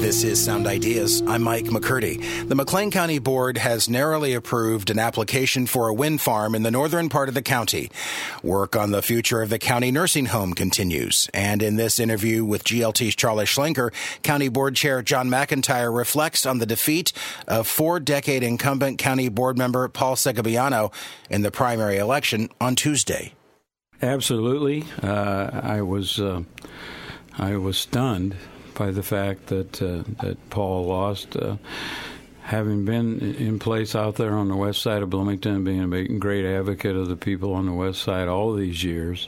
This is Sound Ideas. I'm Mike McCurdy. The McLean County Board has narrowly approved an application for a wind farm in the northern part of the county. Work on the future of the county nursing home continues. And in this interview with GLT's Charlie Schlenker, County Board Chair John McIntyre reflects on the defeat of four-decade incumbent County Board member Paul Segoviano in the primary election on Tuesday. Absolutely. I was stunned by the fact that Paul lost, having been in place out there on the west side of Bloomington, being a great advocate of the people on the west side all these years.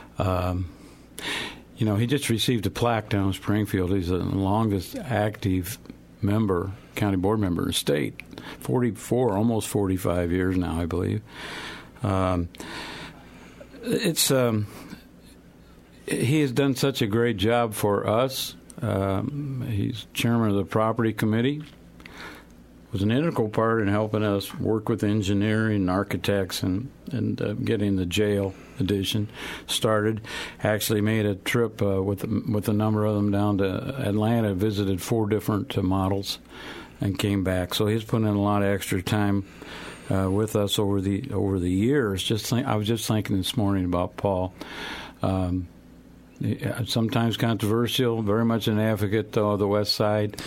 He just received a plaque down in Springfield. He's the longest active county board member in the state, 44, almost 45 years now, I believe. He has done such a great job for us. He's chairman of the property committee, was an integral part in helping us work with engineering and architects and getting the jail addition started. Actually made a trip with a number of them down to Atlanta, visited 4 different models, and came back. So he's put in a lot of extra time with us over the years. I was just thinking this morning about Paul. Sometimes controversial, very much an advocate, though, of the West Side.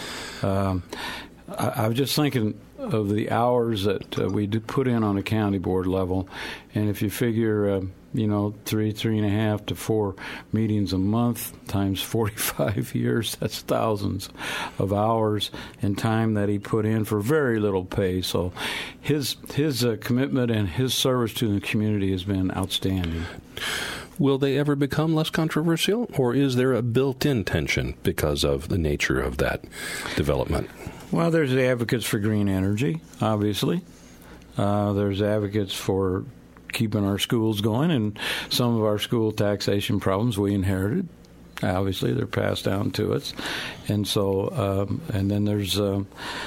I was just thinking of the hours that we did put in on a county board level, and if you figure, 3.5 to 4 meetings a month times 45 years, that's thousands of hours and time that he put in for very little pay. So his commitment and his service to the community has been outstanding. Will they ever become less controversial, or is there a built-in tension because of the nature of that development? Well, there's advocates for green energy, obviously. There's advocates for keeping our schools going, and some of our school taxation problems we inherited. Obviously, they're passed down to us. And so, and then there's the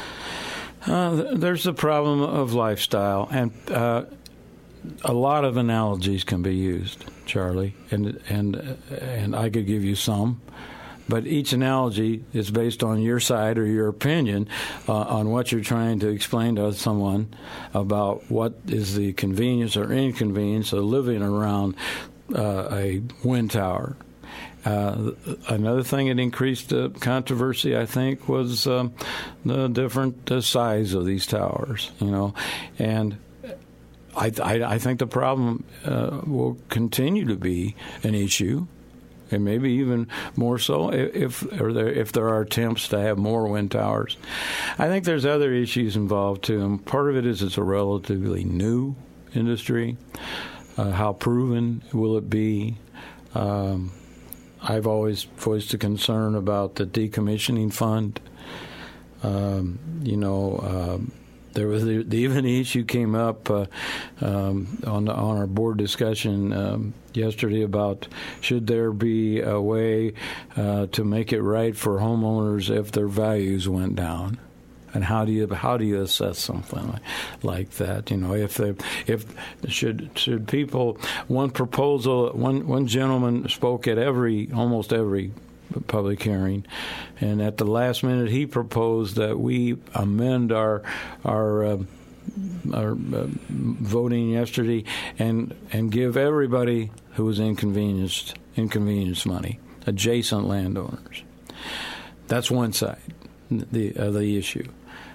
problem of lifestyle, and a lot of analogies can be used, Charlie, and I could give you some, but each analogy is based on your side or your opinion on what you're trying to explain to someone about what is the convenience or inconvenience of living around a wind tower. Another thing that increased the controversy, I think, was the different size of these towers, and I think the problem will continue to be an issue, and maybe even more so if there are attempts to have more wind towers. I think there's other issues involved too, and part of it is it's a relatively new industry. How proven will it be? I've always voiced a concern about the decommissioning fund. There was even the issue came up on our board discussion yesterday about should there be a way to make it right for homeowners if their values went down, and how do you assess something like that? If should people, one gentleman spoke at almost every public hearing, and at the last minute he proposed that we amend our voting yesterday and give everybody who was inconvenienced money, adjacent landowners. That's one side of the issue.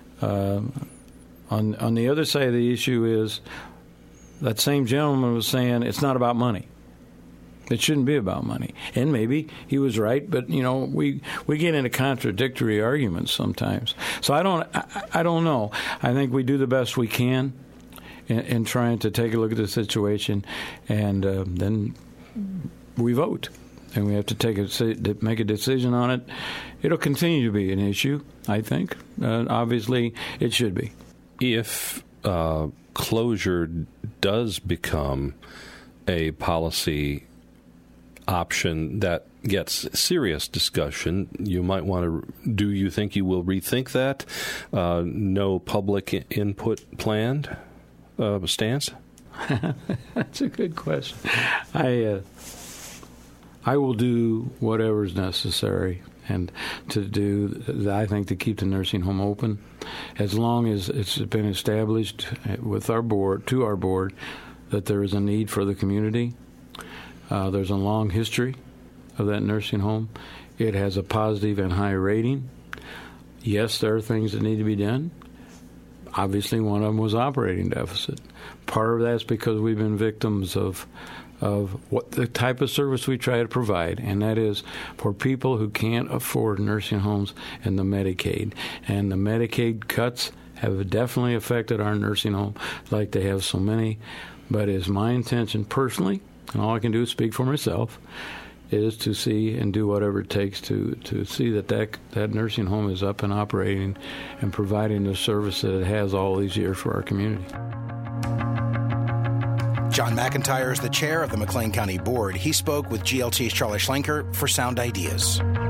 On the other side of the issue is that same gentleman was saying it's not about money. It shouldn't be about money. And maybe he was right, but we get into contradictory arguments sometimes. So I don't know. I think we do the best we can in trying to take a look at the situation, and then we vote, and we have to make a decision on it. It'll continue to be an issue, I think. Obviously, it should be. If closure does become a policy option that gets serious discussion, you might want to. Do you think you will rethink that? No public input planned stance? That's a good question. I will do whatever's necessary, and I think, to keep the nursing home open. As long as it's been established with our board, that there is a need for the community. There's a long history of that nursing home. It has a positive and high rating. Yes, there are things that need to be done. Obviously, one of them was operating deficit. Part of that's because we've been victims of what the type of service we try to provide, and that is for people who can't afford nursing homes and the Medicaid. And the Medicaid cuts have definitely affected our nursing home, like they have so many. But it's my intention personally, and all I can do is speak for myself, is to see and do whatever it takes to see that nursing home is up and operating and providing the service that it has all these years for our community. John McIntyre is the chair of the McLean County Board. He spoke with GLT's Charlie Schlenker for Sound Ideas.